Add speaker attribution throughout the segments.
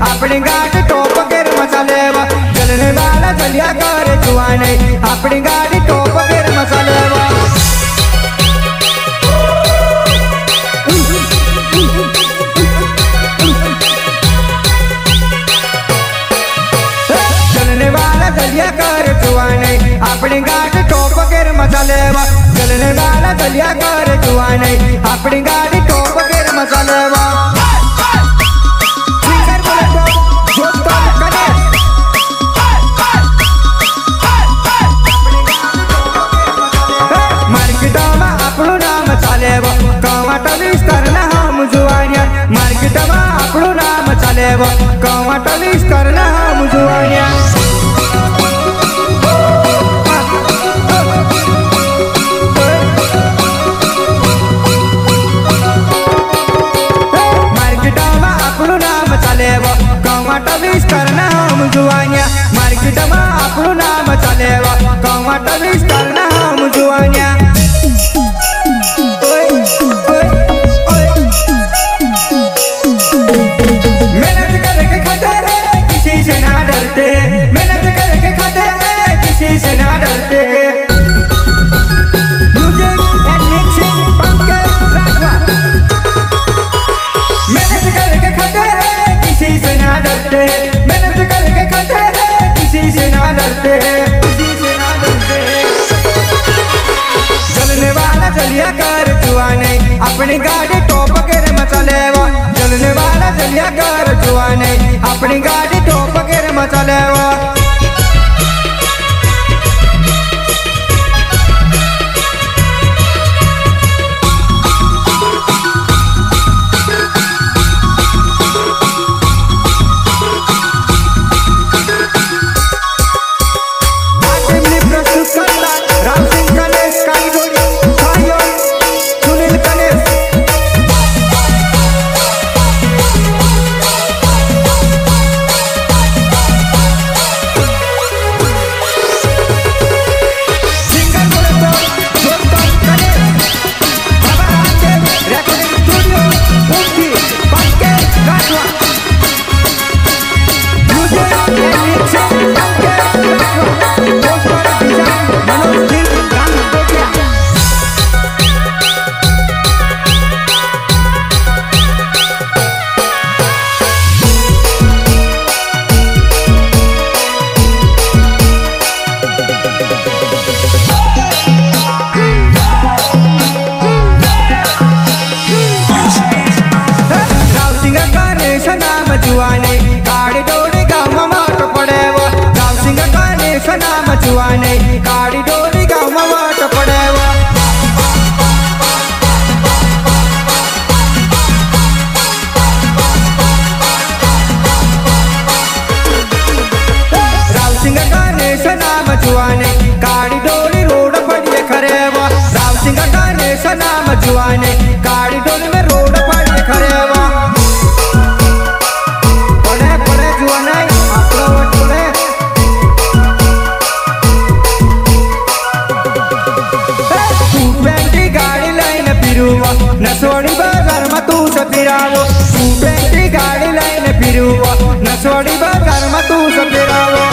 Speaker 1: अपनी गाड़ी टॉप गिर मसाले वा चलने वाला चलिया करे जुआ नहीं अपनी गाड़ी टॉप गिर मसाले वा चलने वाला चलिया करे जुआ नहीं अपनी गाड़ी टॉप गिर मसाले वा चलने वाला चलिया करे जुआ नहीं अपनी गाड़ी टॉप गिर मसाले वा कवाटलीस करना हम जुआनिया मार्केट में अपनों नाम चलेवा कवाटलीस करना हम जुआनिया मार्केट में अपनों नाम चलेवा कवाटलीस करना हम जुआनिया चलिया कर जुआ नहीं अपनी गाड़ी टॉप गिर मचाले वा चलने वाला चलिया कर जुआ नहीं अपनी गाड़ी टॉप गिर मचाले वा गाड़ी डोली गाँव में वाट पड़ेवा राव सिंह गणेश नाम जुआने गाड़ी डोली रोड पड़िए खरेवा राव सिंह गणेश नाम जुआने गाड़ी डोली में रोड पड़िए खरेवा पड़े पड़े जुआने नसोड़ी बाजार में तू से फिरावो बेटी गाड़ी लाइन फिरुआ नसोड़ी बाजार में तू से फिरावो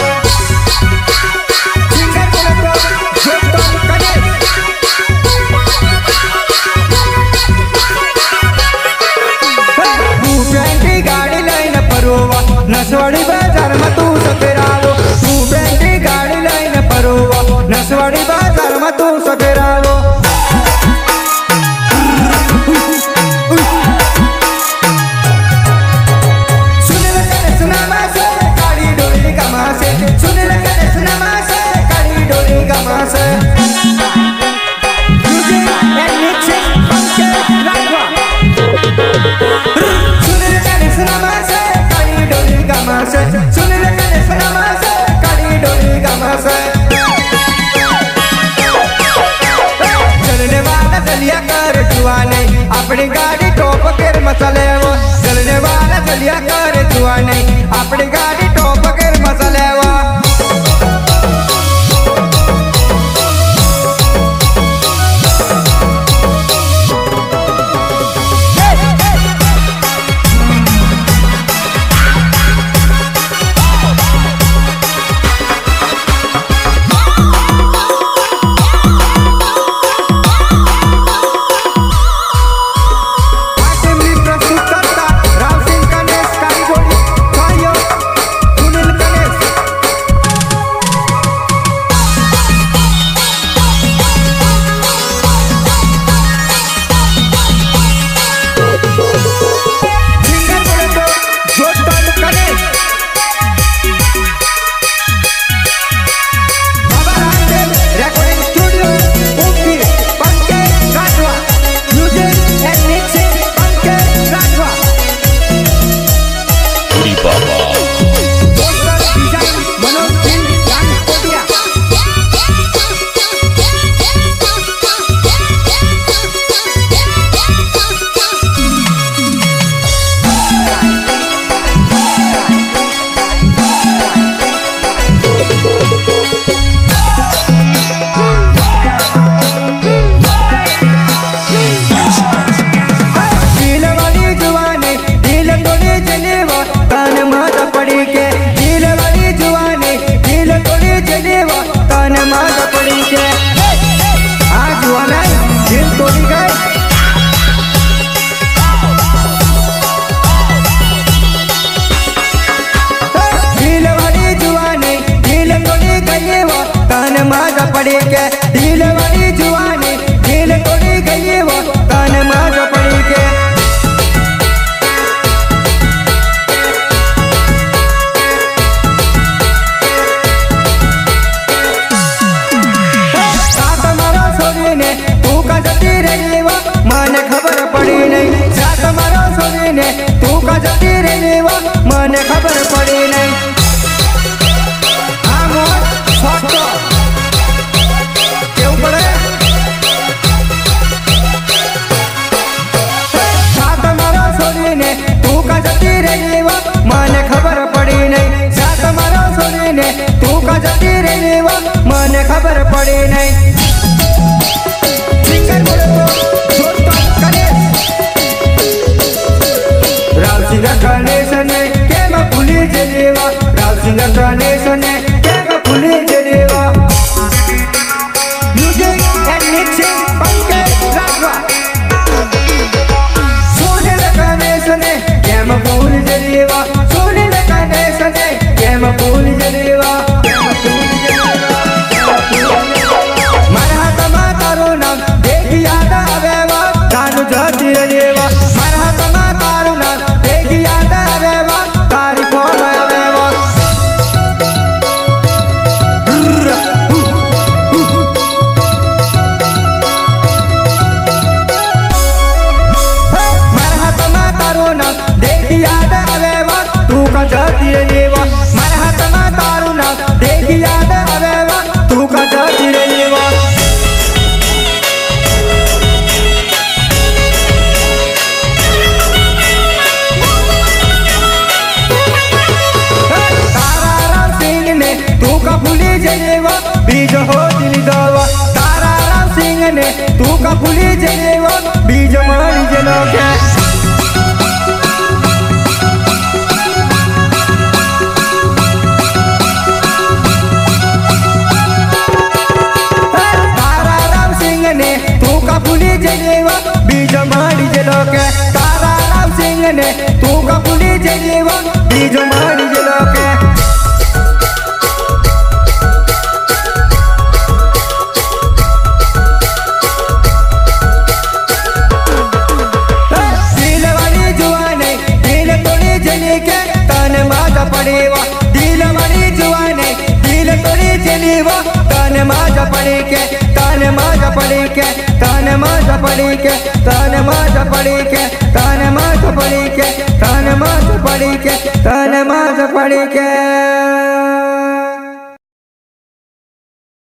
Speaker 1: बेटी गाड़ी लाइन परोवा नसोड़ी बाजार में तू से फिरावो बेटी गाड़ी लाइन परोवा नसोड़ी बाजार में तू से फिरावो चलने वाला चलिया कर जुआ नहीं अपनी गाड़ी टॉप गिर मसाले वो चलने वाला चलिया कर जुआ नहीं अपनी गाड़ी टॉप गिर मसाले वो पड़ी के दिल वाली जुआनी दिल तोड़ी गई वो तन माज पड़ी के साथ मारो सोनी ने तू का जती रही वो मन खबर पड़ी नहीं साथ मारो सोनी ने तू का जती रही वो मन खबर पड़ी नहीं મને ખબર પડી નહીં સાત મારો છોડીને તું કા જતી રહી મને ખબર પડી નહીં સિંગર બોલે તો જોતો ગણેશ રાવસિંગ ગણેશ ને કેમ ભૂલી જલેવા રાવસિંગ ગણેશ ને કેમ ભૂલી જલેવા music and mixing Pankaj Rathwa સોનેલ ગણેશ ને કેમ ભૂલી જલેવા भूल जलेवा मारा हाथमा तारो नाम देख याद आवेवा तानु जती रहेवा मारा हाथमा तारो नाम देख याद आवेवा तारी फोन आवेवा मारा हाथमा तारो नाम देख याद आवेवा तू का जती रहेवा याद आवेवा तू का जाती रहेवा तारा राम सिंह ने तू का भूली जलेवा बीज हो दिल दवा तारा राम सिंह ने तू का भूली जलेवा बीज मारी जलो के भूली जलेवा बीज मारी जलो के तारा राम सिंह ने तू का भूली जलेवा बीज मारी जलो के दिल वाली जुआने दिल तोड़ी जली के तन माजा पड़ेवा दिल वाली जुआने दिल तोड़ी जलीवा तन माजा पड़े के तन माजा पड़े के तन माजा पड़ी के तन माजा पड़ी के तन माजा पड़ी के तन माजा पड़ी के तन माजा पड़ी के